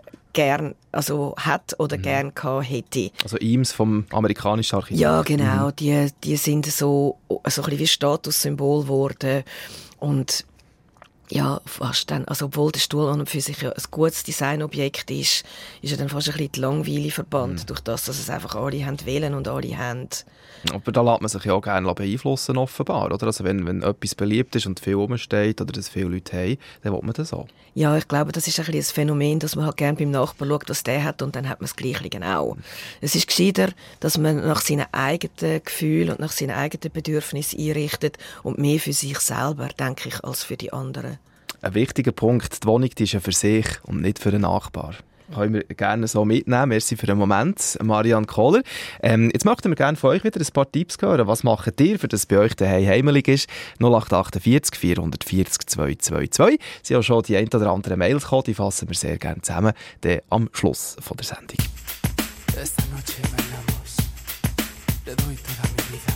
gern also hat oder mhm. gern gehabt hätte. Also Eames vom amerikanischen Archiv? Ja, genau. Mhm. Die, die sind so, so ein bisschen wie Statussymbol geworden. Und ja, fast dann, also obwohl der Stuhl an und für sich ja ein gutes Designobjekt ist, ist er dann fast ein bisschen die Langweile verbannt, mhm. durch das, dass es einfach alle haben wählen und alle haben. Aber da lässt man sich ja auch gerne beeinflussen, offenbar, oder? Also wenn, wenn etwas beliebt ist und viel rumsteht oder das viele Leute haben, dann will man das auch. Ja, ich glaube, das ist ein bisschen ein Phänomen, dass man halt gerne beim Nachbarn schaut, was der hat, und dann hat man das Gleiche auch. Es ist gescheiter, dass man nach seinen eigenen Gefühlen und nach seinen eigenen Bedürfnissen einrichtet und mehr für sich selber, denke ich, als für die anderen. Ein wichtiger Punkt, die Wohnung die ist ja für sich und nicht für den Nachbar. Können wir gerne so mitnehmen. Merci für den Moment, Marianne Kohler. Ähm, jetzt möchten wir gerne von euch wieder ein paar Tipps hören. Was macht ihr, für das bei euch daheim heimelig ist? null acht achtundvierzig vierhundertvierzig zweihundertzweiundzwanzig. Sie haben schon die ein oder andere Mails gekommen, die fassen wir sehr gerne zusammen, dann am Schluss von der Sendung. Esta noche bailamos, te doy toda mi vida.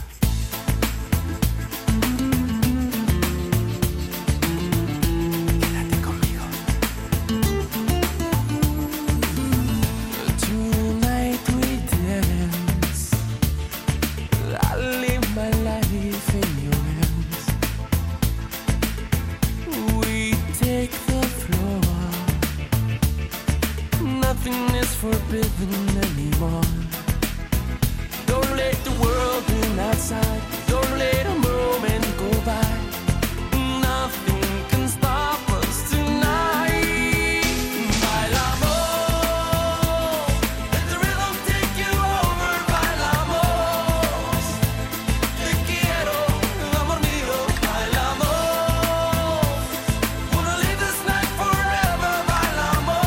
Nothing is forbidden anymore. Don't let the world in outside. Don't let a moment go by. Nothing can stop us tonight. Bailamos, let the rhythm take you over. Bailamos, te quiero, amor mío. Bailamos, wanna live this night forever. Bailamos.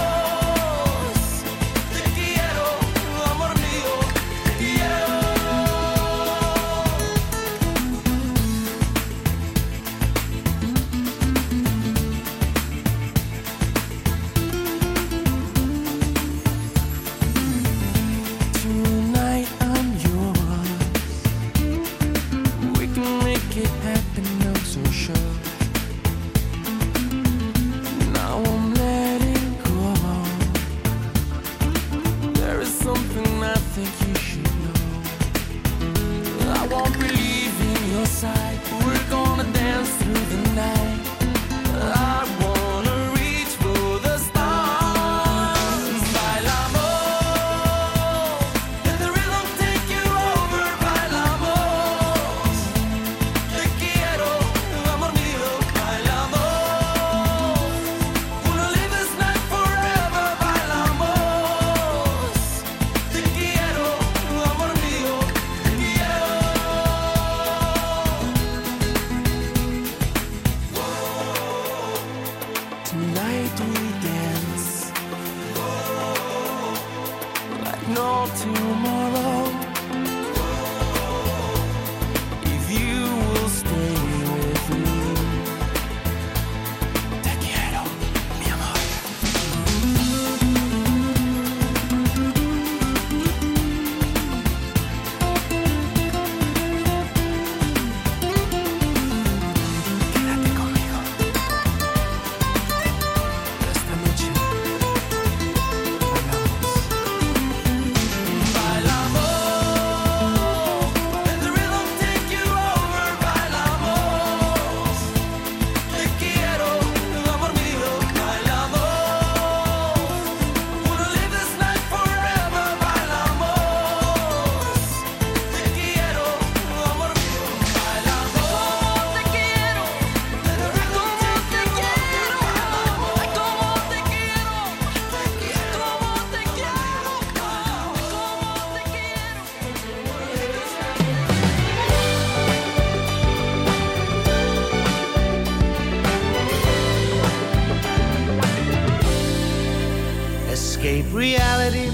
Reality,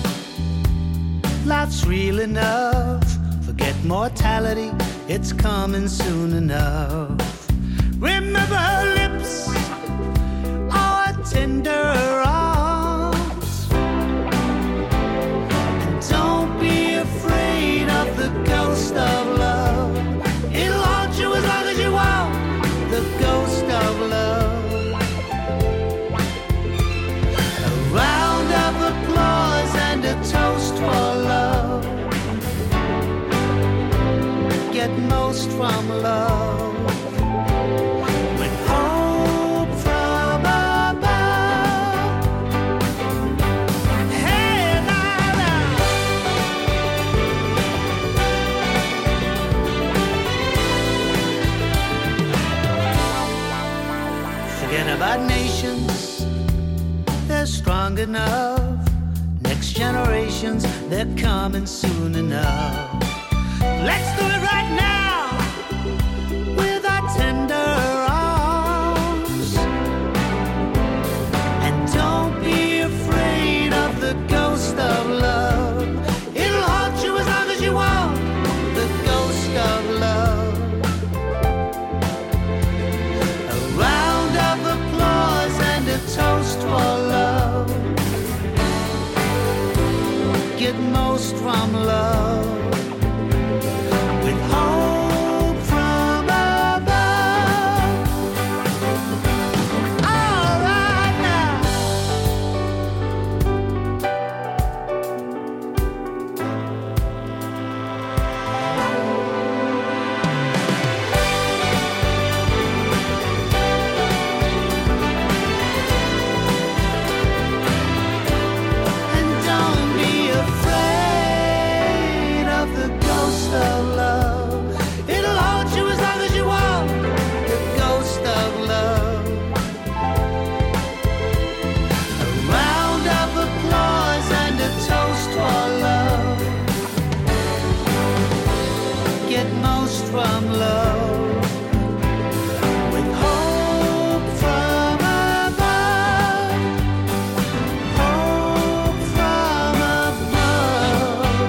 life's real enough. Forget mortality, it's coming soon enough. Remember her lips, our tender arms. And don't be afraid of the ghost of love. It'll haunt you as long as you want the ghost of love. Applause and a toast for love. Get most from love. With hope from Forget about nations, they're strong enough. Next generations, they're coming soon enough. Let's do it right now with our tender arms. And don't be afraid of the ghost of love. It'll haunt you as long as you want the ghost of love. A round of applause and a toast for love. Get most from love. With hope from above. All right now. And don't be afraid of the ghost of love. It'll haunt you as long as you want the ghost of love. A round of applause and a toast for love. Get most from love. With hope from above. Hope from above.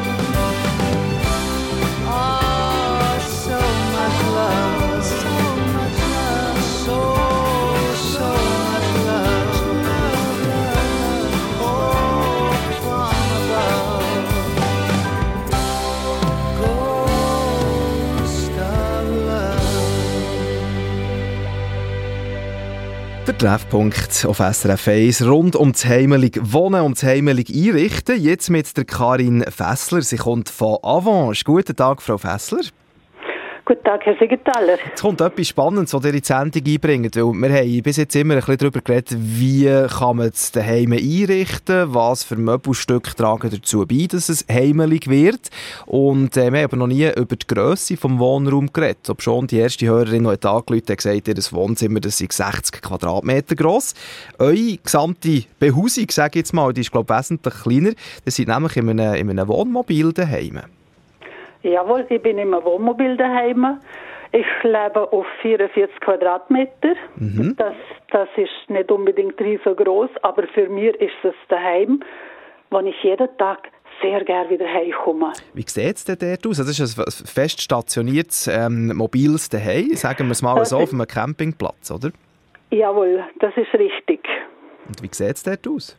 Oh, so much love. So much love. So, so much love. Hope from above. Ghost of love. Der Treffpunkt auf S R F eins rund um das heimelig Wohnen und das heimelig Einrichten. Jetzt mit der Karin Fessler. Sie kommt von Avange. Guten Tag, Frau Fessler. Guten Tag, Herr Siegenthaler. Jetzt kommt etwas Spannendes, was ihr in die Sendung einbringt. Weil wir haben bis jetzt immer ein bisschen darüber geredet, wie kann man es daheim einrichten, was für Möbelstücke tragen dazu bei, dass es heimelig wird. Und äh, wir haben aber noch nie über die Grösse des Wohnraums geredet. Ob schon die erste Hörerin, die hat angerufen hat, gesagt, ihr Wohnzimmer das sei sechzig Quadratmeter gross. Eure gesamte Behausung, sage ich jetzt mal, die ist glaube ich wesentlich kleiner. Das seid nämlich in einem, in einem Wohnmobil daheim. Jawohl, ich bin im Wohnmobil daheim. Ich lebe auf vierundvierzig Quadratmeter. Mhm. Das, das ist nicht unbedingt riesengroß, aber für mich ist es daheim, wo ich jeden Tag sehr gerne wieder heimkomme. Wie sieht es denn dort aus? Das ist ein fest stationiertes ähm, mobiles Daheim, sagen wir es mal Das so, ist- auf einem Campingplatz, oder? Jawohl, das ist richtig. Und wie sieht es dort aus?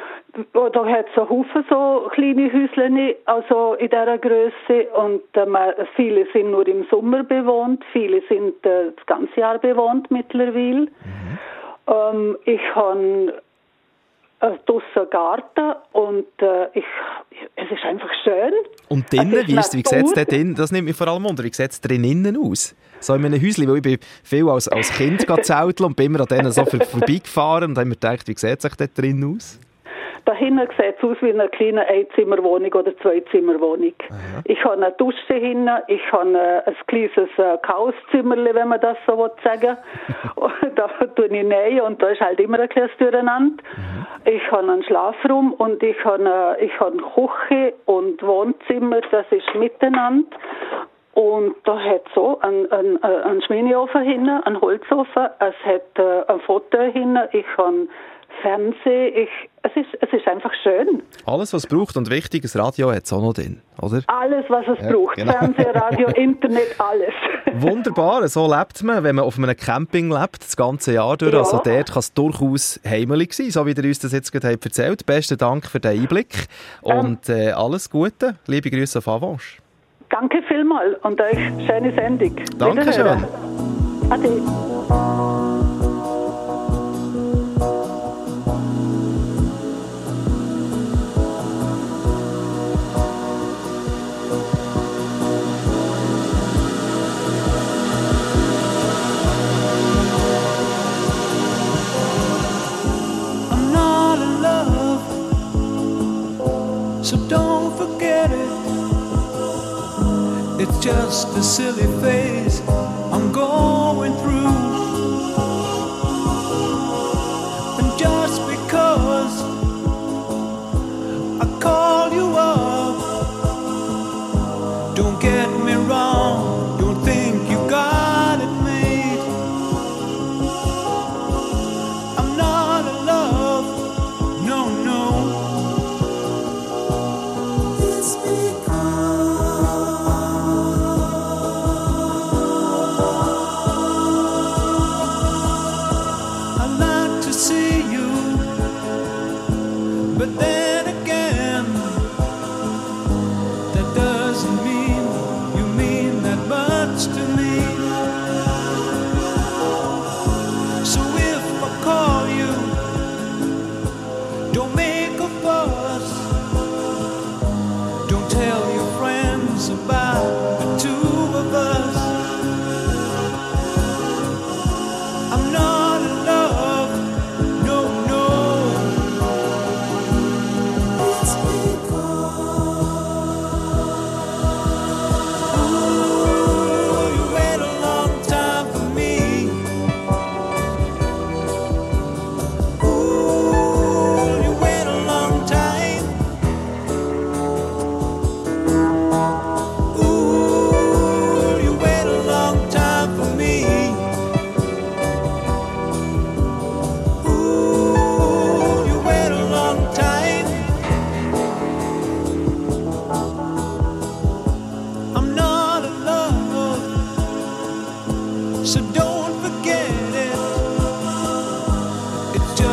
Da hat es so Haufen so kleine Häuschen, also in dieser Größe. Und ähm, viele sind nur im Sommer bewohnt, viele sind äh, das ganze Jahr bewohnt mittlerweile. Mhm. Ähm, ich habe äh, draussen Garten und äh, ich, es ist einfach schön. Und drinnen, Es ist wie, ist, wie sieht es Natur. dort drin? Das nimmt mich vor allem unter. Wie sieht es drinnen aus? So in einem Häuschen, weil ich bin viel als, als Kind zelteln und bin immer an denen so vor- vorbeigefahren und habe mir gedacht, wie sieht es sich dort drin aus? Da hinten sieht es aus wie eine kleine Einzimmerwohnung oder Zweizimmerwohnung. Ich habe eine Dusche hinten, ich habe äh, ein kleines äh, Chaoszimmerchen, wenn man das so sagen will. Da tue ich nähen und da ist halt immer ein kleines Durcheinander. Ich habe einen Schlafraum und ich habe, äh, ich habe Küche und Wohnzimmer, das ist miteinander. Und da hat so einen, einen, einen Schmineofen hinten, einen Holzofen, es hat äh, ein Foto hinten, ich habe Fernsehen, ich, es, ist, es ist einfach schön. Alles, was es braucht und wichtig, ein Radio hat es auch noch drin, oder? Alles, was es Ja, braucht. genau. Fernsehen, Radio, Internet, alles. Wunderbar, so lebt man, wenn man auf einem Camping lebt, das ganze Jahr durch. Ja. Also dort kann es durchaus heimelig sein, so wie ihr uns das jetzt gerade habt erzählt. Besten Dank für den Einblick und äh, alles Gute. Liebe Grüße auf Avange. Danke vielmals und euch schöne Sendung. Dankeschön. Wiederhören. Ade. I'm not in love, so don't forget it. It's just a silly phase I'm going through.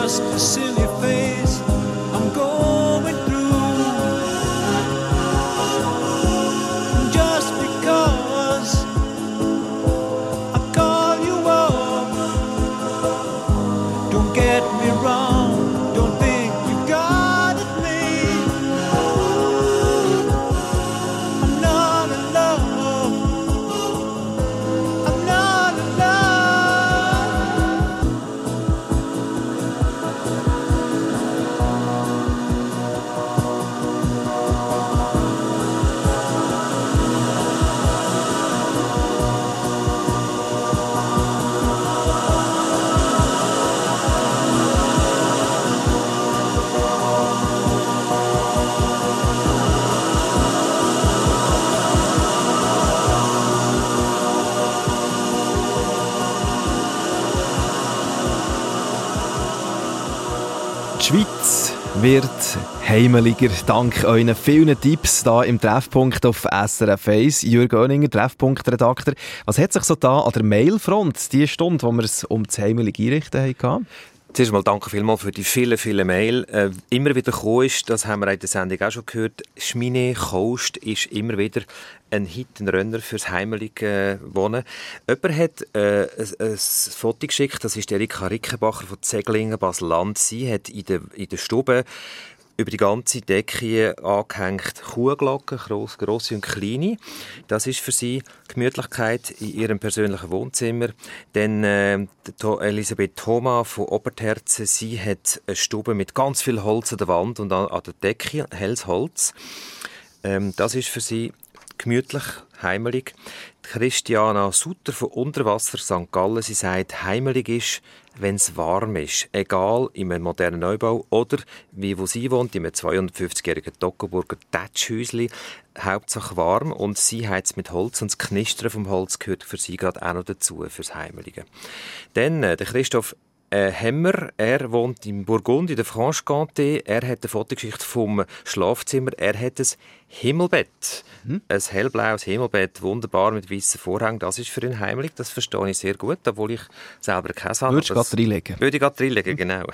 just a silly phase I'm going through. Just because I call you up, don't get me wrong, don't think you got it made. I'm not in love, I'm not in love. Die Schweiz wird heimeliger dank euren vielen Tipps da im Treffpunkt auf S R F eins. Jürg Oeninger, Treffpunktredakteur. Was hat sich so da an der Mailfront, die Stunde, wo wir es um das heimelige Einrichten hatten? Zuerst mal danke vielmals für die vielen, vielen Mail. Äh, immer wieder gekommen ist, das haben wir in der Sendung auch schon gehört, Schmine Kost ist immer wieder ein Hit, ein Renner fürs heimelige äh, Wohnen. Jemand hat äh, ein, ein Foto geschickt, das ist Erika Rickenbacher von Zeglingen, Basel-Land. Sie hat in der, in der Stube über die ganze Decke angehängt Kuhglocken, gross, grosse und kleine. Das ist für sie Gemütlichkeit in ihrem persönlichen Wohnzimmer. Dann äh, Elisabeth Thoma von Oberterzen, sie hat eine Stube mit ganz viel Holz an der Wand und an, an der Decke, helles Holz. Ähm, das ist für sie gemütlich, heimelig. Christiana Sutter von Unterwasser Sankt Gallen, sie sagt, heimelig ist, wenn es warm ist. Egal, in einem modernen Neubau oder, wie wo sie wohnt, in einem zweihundertfünfzigjährigen Toggenburger Tätschhäusli, Hauptsache warm. Und sie heizt mit Holz und das Knistern vom Holz gehört für sie gerade auch noch dazu, fürs Heimelige. Dann äh, der Christoph Äh, Hemmer, er wohnt im Burgund, in der Franche-Comté. Er hat eine Fotogeschichte vom Schlafzimmer. Er hat ein Himmelbett. Hm? Ein hellblaues Himmelbett, wunderbar mit weißen Vorhängen. Das ist für ihn heimelig, das verstehe ich sehr gut, obwohl ich selber keins habe. Würdest du gerade reinlegen? Würde ich gerade reinlegen, genau.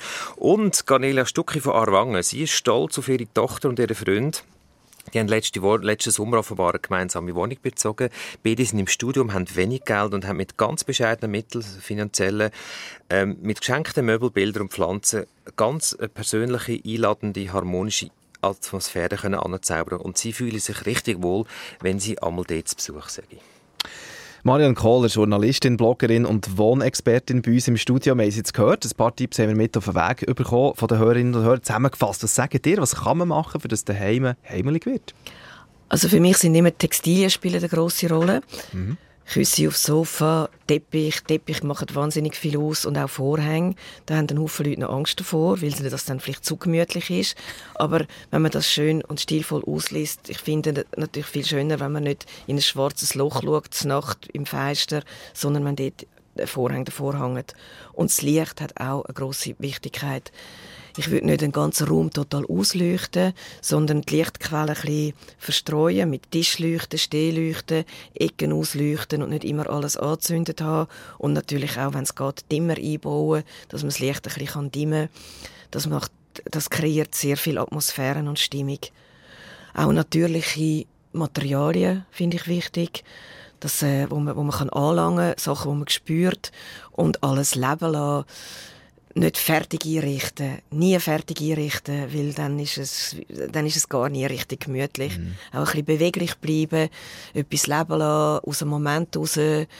Und Cornelia Stucki von Aarwangen. Sie ist stolz auf ihre Tochter und ihren Freund. Die haben letzte Woche, letzten Sommer offenbar eine gemeinsame Wohnung bezogen. Beide sind im Studium, haben wenig Geld und haben mit ganz bescheidenen Mitteln, finanziellen, ähm, mit geschenkten Möbel, Bildern und Pflanzen ganz eine persönliche, einladende, harmonische Atmosphäre können anzaubern. Und sie fühlen sich richtig wohl, wenn sie einmal dort zu Besuch sind. Marianne Kohler, Journalistin, Bloggerin und Wohnexpertin bei uns im Studio. Wir haben es jetzt gehört, ein paar Tipps haben wir mit auf den Weg bekommen von den Hörerinnen und Hörern. Zusammengefasst, was sagt ihr, was kann man machen, für das daheim heimelig wird? Also für mich sind immer Textilien spielen eine grosse Rolle. Mhm. Küsse aufs Sofa, Teppich. Teppich machen wahnsinnig viel aus und auch Vorhänge. Da haben ein Haufen Leute noch Angst davor, weil das dann vielleicht zu gemütlich ist. Aber wenn man das schön und stilvoll ausliest, ich finde es natürlich viel schöner, wenn man nicht in ein schwarzes Loch schaut, zur Nacht im Fenster, sondern man dort einen Vorhang davor hängt. Und das Licht hat auch eine grosse Wichtigkeit. Ich würde nicht den ganzen Raum total ausleuchten, sondern die Lichtquellen ein bisschen verstreuen, mit Tischleuchten, Stehleuchten, Ecken ausleuchten und nicht immer alles angezündet haben. Und natürlich auch, wenn es geht, Dimmer einbauen, dass man das Licht ein bisschen dimmen kann. Das, macht, das kreiert sehr viel Atmosphäre und Stimmung. Auch natürliche Materialien finde ich wichtig. Das, äh, wo man, wo man kann anlangen kann, Sachen, die man spürt und alles leben lassen. Nicht fertig einrichten, nie fertig einrichten, weil dann ist es, dann ist es gar nie richtig gemütlich. Mhm. Auch ein bisschen beweglich bleiben, etwas leben lassen, aus dem Moment raus,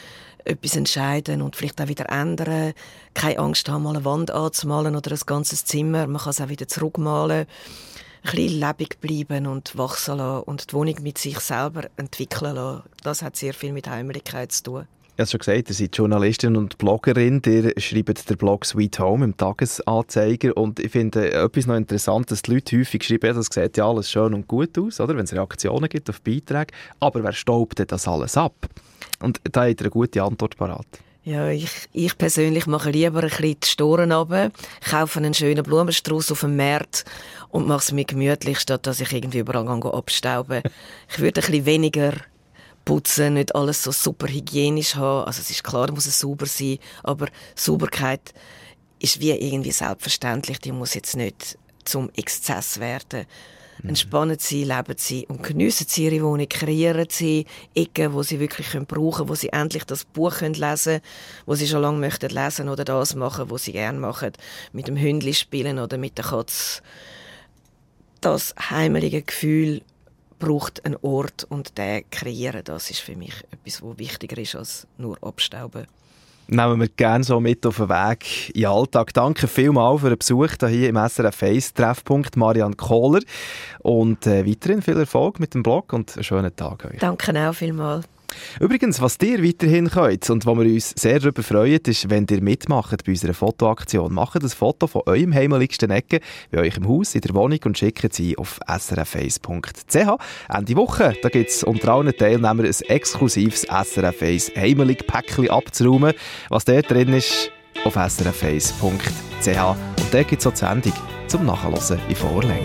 etwas entscheiden und vielleicht auch wieder ändern. Keine Angst haben, mal eine Wand anzumalen oder ein ganzes Zimmer. Man kann es auch wieder zurückmalen. Ein bisschen lebendig bleiben und wachsen lassen und die Wohnung mit sich selber entwickeln lassen. Das hat sehr viel mit Heimeligkeit zu tun. Ich habe schon gesagt, ihr seid Journalistin und Bloggerin. Ihr schreibt den Blog Sweet Home im Tagesanzeiger. Und ich finde etwas noch interessant, dass die Leute häufig schreiben, das sieht ja alles schön und gut aus, oder? Wenn es Reaktionen gibt auf Beiträge. Aber wer staubt denn das alles ab? Und da habt ihr eine gute Antwort parat. Ja, ich, ich persönlich mache lieber ein bisschen die Storen runter, kaufe einen schönen Blumenstrauß auf dem Markt und mache es mir gemütlich, statt dass ich irgendwie überall abstauben. Ich würde ein bisschen weniger putzen, nicht alles so super hygienisch haben. Also es ist klar, muss es sauber sein, aber Sauberkeit ist wie irgendwie selbstverständlich. Die muss jetzt nicht zum Exzess werden. Mhm. Entspannen Sie, leben Sie und geniessen Sie Ihre Wohnung, kreieren Sie Ecken, wo Sie wirklich brauchen können, wo Sie endlich das Buch lesen können, wo Sie schon lange möchten lesen oder das machen, was Sie gerne machen, mit dem Hündli spielen oder mit der Katze. Das heimelige Gefühl braucht einen Ort und den kreieren, das ist für mich etwas, was wichtiger ist als nur abstauben. Nehmen wir gerne so mit auf den Weg in den Alltag. Danke vielmals für den Besuch hier im S R F eins Treffpunkt, Marianne Kohler. Und äh, weiterhin viel Erfolg mit dem Blog und einen schönen Tag euch. Danke auch vielmals. Übrigens, was ihr weiterhin könnt und wo wir uns sehr darüber freuen, ist, wenn ihr mitmacht bei unserer Fotoaktion. Macht ein Foto von eurem heimeligsten Ecke bei euch im Haus, in der Wohnung und schickt sie auf s r f eins punkt c h. Ende Woche gibt es unter allen Teilnehmern ein exklusives S R F eins Heimelig-Päckchen abzuräumen. Was dort drin ist, auf s r f eins punkt c h. Und dort gibt es auch die Sendung zum Nachhören in Vorlänge.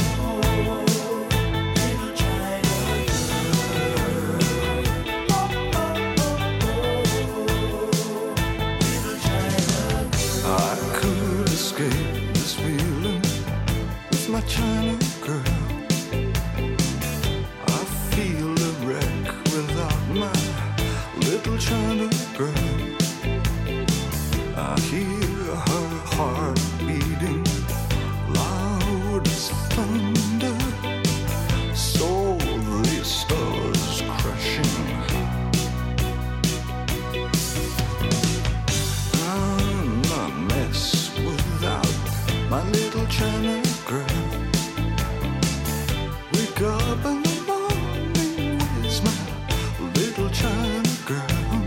China girl, I feel a wreck without my little China girl. I hear her heart beating loud as thunder, so the stars crashing. I'm a mess without my little China girl. Wake up in the morning with my little China girl.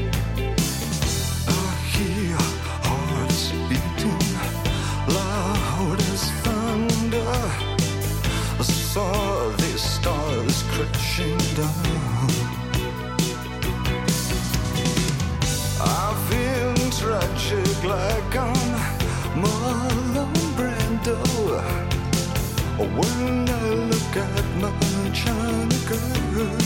I hear hearts beating loud as thunder. I saw the stars crashing down. I feel tragic like I'm Marlon Brando. When I look at my China girl,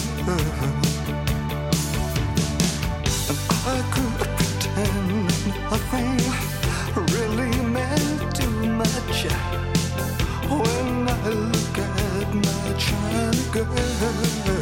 and I could pretend nothing really meant too much. When I look at my China girl.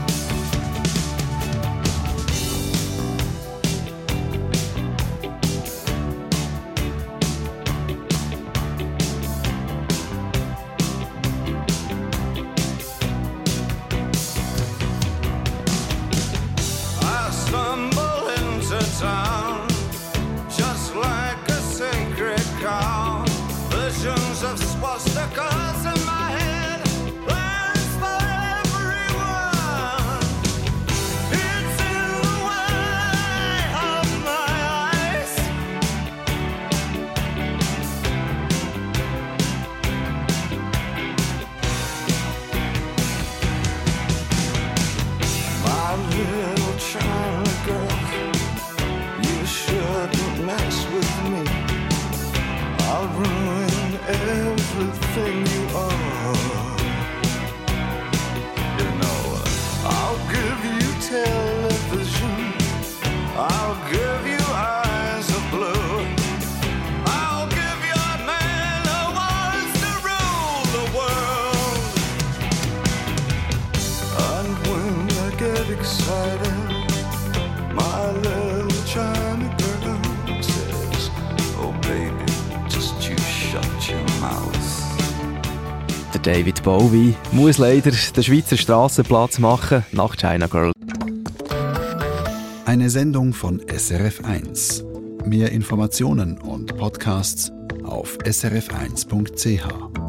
Of swastikas in my head, plans for everyone. It's in the way of my eyes. My little China girl, you shouldn't mess with me. I'll ruin everything you are. You know, I'll give you television, I'll give you eyes of blue, I'll give you a man who wants to rule the world. And when I get excited, my little China girl says, oh baby, just you shut your mouth. Der David Bowie muss leider den Schweizer Strassenplatz machen nach China Girl. Eine Sendung von S R F eins. Mehr Informationen und Podcasts auf s r f eins punkt c h.